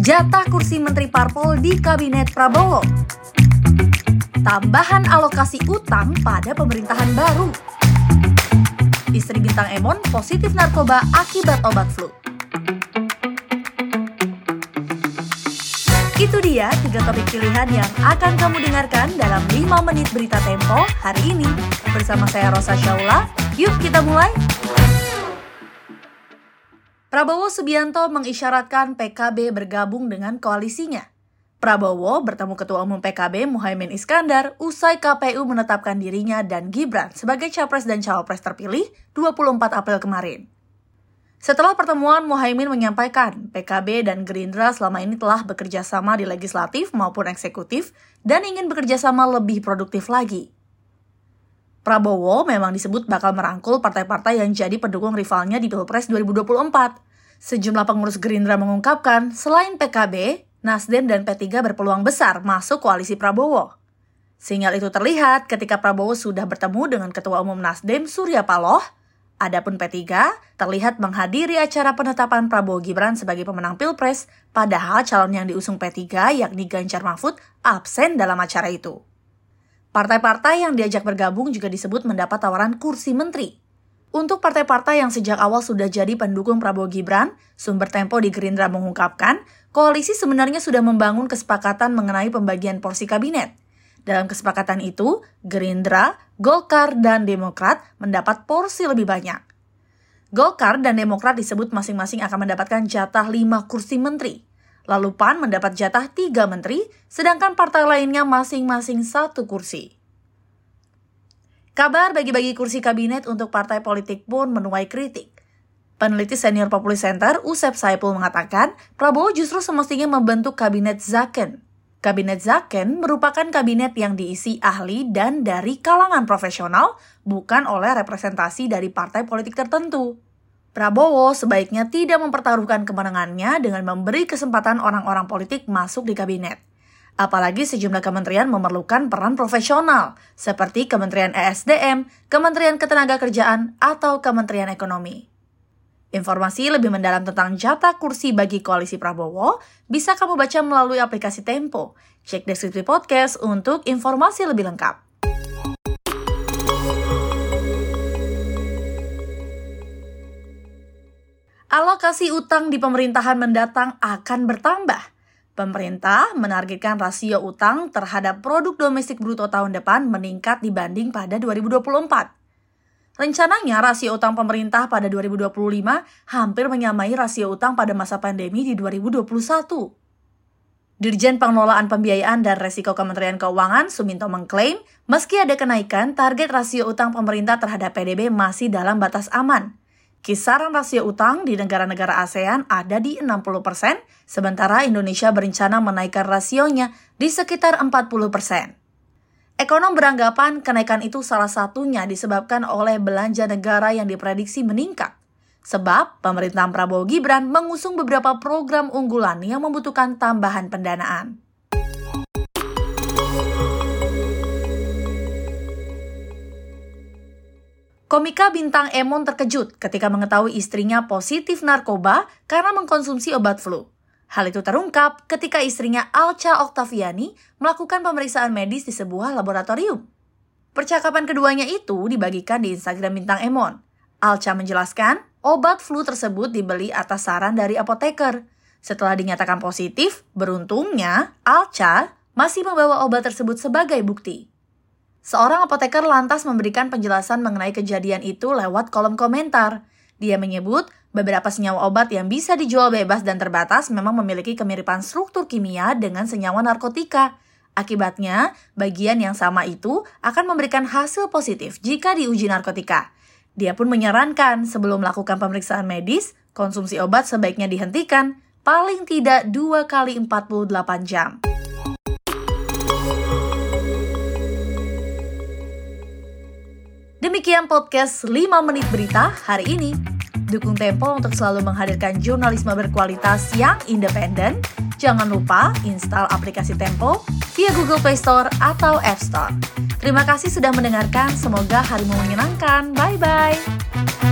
Jatah kursi Menteri Parpol di Kabinet Prabowo. Tambahan alokasi utang pada pemerintahan baru. Istri bintang Emon positif narkoba akibat obat flu. Itu dia 3 topik pilihan yang akan kamu dengarkan dalam 5 menit berita Tempo hari ini. Bersama saya Rosa Syaula, yuk kita mulai. Prabowo Subianto mengisyaratkan PKB bergabung dengan koalisinya. Prabowo bertemu Ketua Umum PKB Muhaimin Iskandar usai KPU menetapkan dirinya dan Gibran sebagai Capres dan Cawapres terpilih 24 April kemarin. Setelah pertemuan, Muhaimin menyampaikan PKB dan Gerindra selama ini telah bekerja sama di legislatif maupun eksekutif dan ingin bekerja sama lebih produktif lagi. Prabowo memang disebut bakal merangkul partai-partai yang jadi pendukung rivalnya di Pilpres 2024. Sejumlah pengurus Gerindra mengungkapkan, selain PKB, Nasdem dan P3 berpeluang besar masuk koalisi Prabowo. Sinyal itu terlihat ketika Prabowo sudah bertemu dengan Ketua Umum Nasdem Surya Paloh. Adapun P3 terlihat menghadiri acara penetapan Prabowo Gibran sebagai pemenang Pilpres, padahal calon yang diusung P3 yakni Ganjar Mahfud absen dalam acara itu. Partai-partai yang diajak bergabung juga disebut mendapat tawaran kursi menteri. Untuk partai-partai yang sejak awal sudah jadi pendukung Prabowo Gibran, sumber Tempo di Gerindra mengungkapkan, koalisi sebenarnya sudah membangun kesepakatan mengenai pembagian porsi kabinet. Dalam kesepakatan itu, Gerindra, Golkar, dan Demokrat mendapat porsi lebih banyak. Golkar dan Demokrat disebut masing-masing akan mendapatkan jatah 5 kursi menteri. Lalu PAN mendapat jatah 3 menteri, sedangkan partai lainnya masing-masing 1 kursi. Kabar bagi-bagi kursi kabinet untuk partai politik pun menuai kritik. Peneliti senior Populi Center, Usep Saipul mengatakan, Prabowo justru semestinya membentuk kabinet Zaken. Kabinet Zaken merupakan kabinet yang diisi ahli dan dari kalangan profesional, bukan oleh representasi dari partai politik tertentu. Prabowo sebaiknya tidak mempertaruhkan kemenangannya dengan memberi kesempatan orang-orang politik masuk di kabinet. Apalagi sejumlah kementerian memerlukan peran profesional, seperti Kementerian ESDM, Kementerian Ketenagakerjaan, atau Kementerian Ekonomi. Informasi lebih mendalam tentang jatah kursi bagi koalisi Prabowo bisa kamu baca melalui aplikasi Tempo. Cek deskripsi podcast untuk informasi lebih lengkap. Alokasi utang di pemerintahan mendatang akan bertambah. Pemerintah menargetkan rasio utang terhadap produk domestik bruto tahun depan meningkat dibanding pada 2024. Rencananya rasio utang pemerintah pada 2025 hampir menyamai rasio utang pada masa pandemi di 2021. Dirjen Pengelolaan Pembiayaan dan Resiko Kementerian Keuangan Suminto mengklaim, meski ada kenaikan, target rasio utang pemerintah terhadap PDB masih dalam batas aman. Kisaran rasio utang di negara-negara ASEAN ada di 60%, sementara Indonesia berencana menaikkan rasionya di sekitar 40%. Ekonom beranggapan kenaikan itu salah satunya disebabkan oleh belanja negara yang diprediksi meningkat. Sebab pemerintahan Prabowo Gibran mengusung beberapa program unggulan yang membutuhkan tambahan pendanaan. Komika bintang Emon terkejut ketika mengetahui istrinya positif narkoba karena mengkonsumsi obat flu. Hal itu terungkap ketika istrinya Alcha Oktaviani melakukan pemeriksaan medis di sebuah laboratorium. Percakapan keduanya itu dibagikan di Instagram bintang Emon. Alcha menjelaskan, obat flu tersebut dibeli atas saran dari apoteker. Setelah dinyatakan positif, beruntungnya Alcha masih membawa obat tersebut sebagai bukti. Seorang apoteker lantas memberikan penjelasan mengenai kejadian itu lewat kolom komentar. Dia menyebut beberapa senyawa obat yang bisa dijual bebas dan terbatas memang memiliki kemiripan struktur kimia dengan senyawa narkotika. Akibatnya, bagian yang sama itu akan memberikan hasil positif jika diuji narkotika. Dia pun menyarankan sebelum melakukan pemeriksaan medis, konsumsi obat sebaiknya dihentikan paling tidak 2 kali 48 jam. Demikian podcast 5 menit berita hari ini. Dukung Tempo untuk selalu menghadirkan jurnalisme berkualitas yang independen. Jangan lupa install aplikasi Tempo via Google Play Store atau App Store. Terima kasih sudah mendengarkan, semoga harimu menyenangkan. Bye-bye.